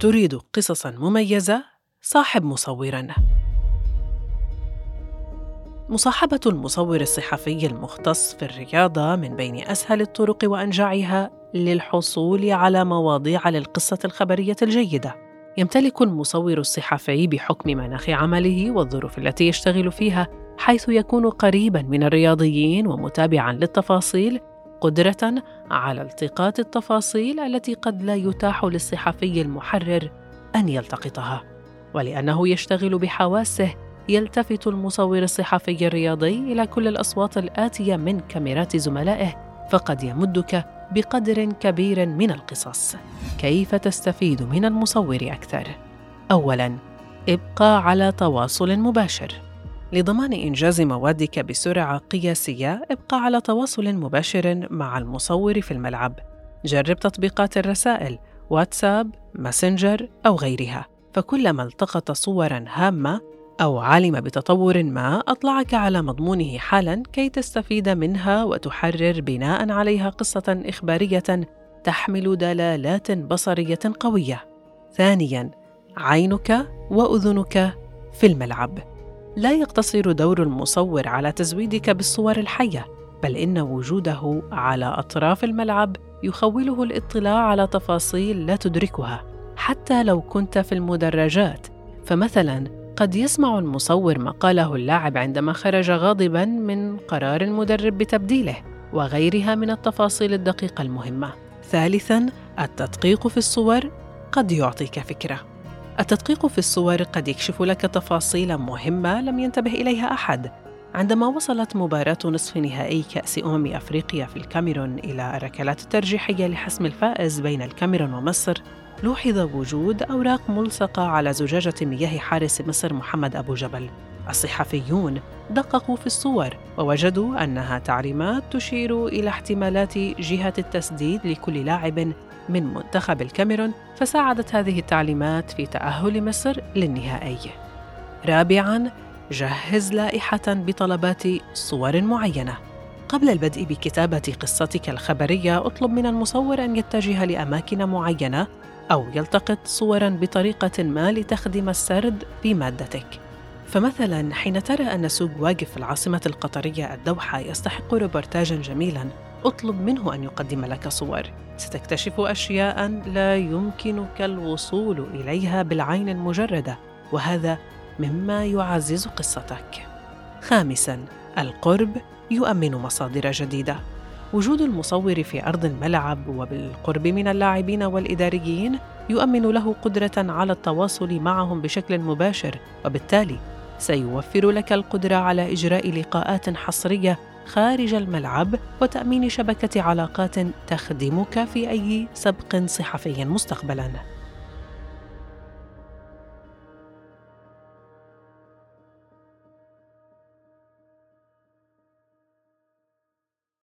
تريد قصصاً مميزة؟ صاحب مصوراً. مصاحبة المصور الصحفي المختص في الرياضة من بين أسهل الطرق وأنجعها للحصول على مواضيع للقصة الخبرية الجيدة. يمتلك المصور الصحفي بحكم مناخ عمله والظروف التي يشتغل فيها، حيث يكون قريباً من الرياضيين ومتابعاً للتفاصيل، قدرة على التقاط التفاصيل التي قد لا يتاح للصحفي المحرر أن يلتقطها. ولأنه يشتغل بحواسه، يلتفت المصور الصحفي الرياضي إلى كل الأصوات الآتية من كاميرات زملائه، فقد يمدك بقدر كبير من القصص. كيف تستفيد من المصور أكثر؟ أولاً، ابقى على تواصل مباشر. لضمان إنجاز موادك بسرعة قياسية، ابقى على تواصل مباشر مع المصور في الملعب. جرب تطبيقات الرسائل، واتساب، ماسنجر أو غيرها، فكلما التقط صوراً هامة أو علم بتطور ما، أطلعك على مضمونه حالاً كي تستفيد منها وتحرر بناء عليها قصة إخبارية تحمل دلالات بصرية قوية. ثانياً، عينك وأذنك في الملعب. لا يقتصر دور المصور على تزويدك بالصور الحية، بل إن وجوده على أطراف الملعب يخوله الاطلاع على تفاصيل لا تدركها حتى لو كنت في المدرجات. فمثلاً، قد يسمع المصور ما قاله اللاعب عندما خرج غاضباً من قرار المدرب بتبديله، وغيرها من التفاصيل الدقيقة المهمة. ثالثاً، التدقيق في الصور قد يعطيك فكرة. التدقيق في الصور قد يكشف لك تفاصيل مهمة لم ينتبه إليها أحد. عندما وصلت مباراة نصف نهائي كأس أفريقيا في الكاميرون إلى الركلات الترجيحية لحسم الفائز بين الكاميرون ومصر، لوحظ وجود أوراق ملصقة على زجاجة مياه حارس مصر محمد أبو جبل. الصحفيون دققوا في الصور ووجدوا أنها تعليمات تشير إلى احتمالات جهة التسديد لكل لاعب من منتخب الكاميرون، فساعدت هذه التعليمات في تأهل مصر للنهائي. رابعاً، جهز لائحة بطلبات صور معينة. قبل البدء بكتابة قصتك الخبرية، اطلب من المصور أن يتجه لأماكن معينة أو يلتقط صوراً بطريقة ما لتخدم السرد في مادتك. فمثلاً، حين ترى أن سوق واقف في العاصمة القطرية الدوحة يستحق ريبورتاجاً جميلاً، اطلب منه أن يقدم لك صور. ستكتشف أشياء لا يمكنك الوصول إليها بالعين المجردة، وهذا مما يعزز قصتك. خامساً، القرب يؤمن مصادر جديدة. وجود المصور في أرض الملعب وبالقرب من اللاعبين والإداريين يؤمن له قدرة على التواصل معهم بشكل مباشر، وبالتالي سيوفر لك القدرة على إجراء لقاءات حصرية خارج الملعب وتأمين شبكة علاقات تخدمك في أي سبق صحفي مستقبلاً.